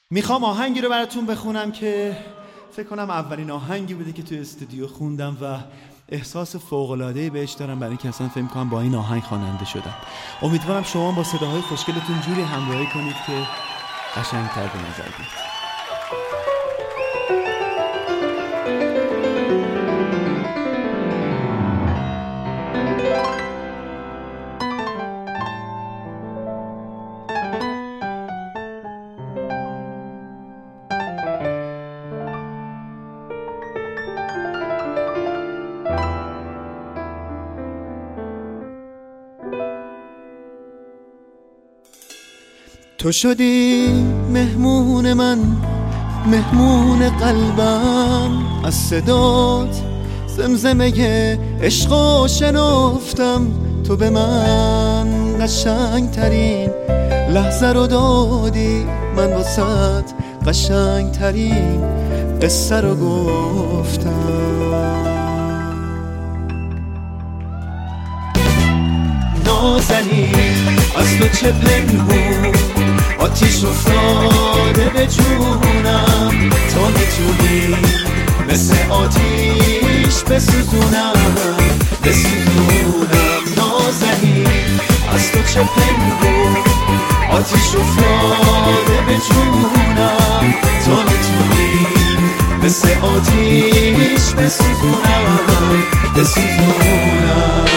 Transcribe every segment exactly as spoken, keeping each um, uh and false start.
میخوام آهنگی رو براتون بخونم که فکر کنم اولین آهنگی بوده که توی استودیو خوندم و احساس فوق‌العاده‌ای بهش دارم، برای اینکه اصلا فکر کنم با این آهنگ خواننده شدم. امیدوارم شما با صداهای خوشگلتون جوری همراهی کنید که قشنگ‌تر به نظر بیاد. تو شدی مهمون من، مهمون قلبم، از صدات زمزمه عشقو شنفتم. تو به من قشنگ ترین لحظه رو دادی، من واسط قشنگ ترین قصه رو گفتم. نازنین از تو چه پنهون، آتیش افتاده به جونم. تو میتونی مثل آتیش بسوزونم، بسوزونم. نازنین از تو چه پنهون، آتیش افتاده به جونم. تو میتونی مثل آتیش بسوزونم، بسوزونم.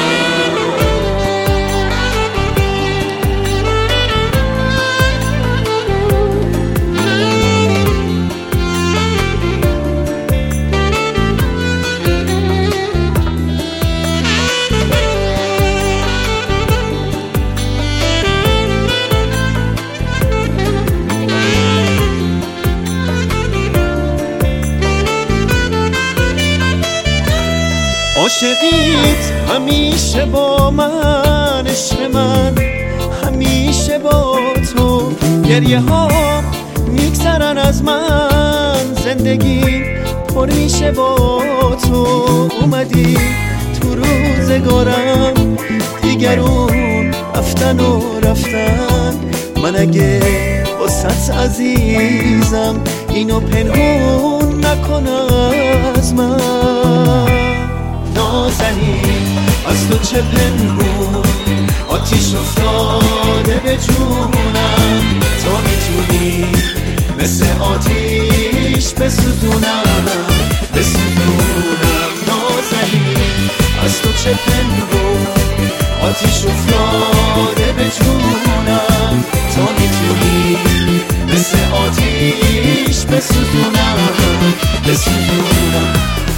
عاشقیت همیشه با من، عشق من همیشه با تو. گریه ها میگذرن از من، زندگی پر میشه با تو. اومدی تو روزگارم، دیگرون رفتن و رفتن. من اگه واسط عزیزم، اینو پنهون نکن از من. نازنین از تو چه پنهون، آتیش افتاده به جونم. تو میتونی مثل آتیش بسوزونم، بسوزونم. نازنین از تو چه پنهون، آتیش افتاده به جونم. تو میتونی مثل آتیش بسوزونم، بسوزونم.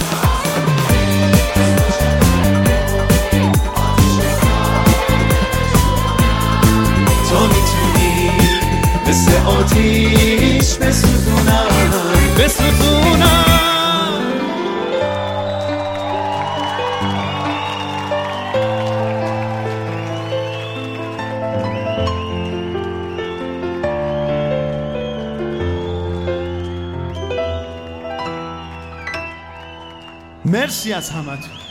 مثل آتیش بسوزونم، بسوزونم. مرسی از همتون.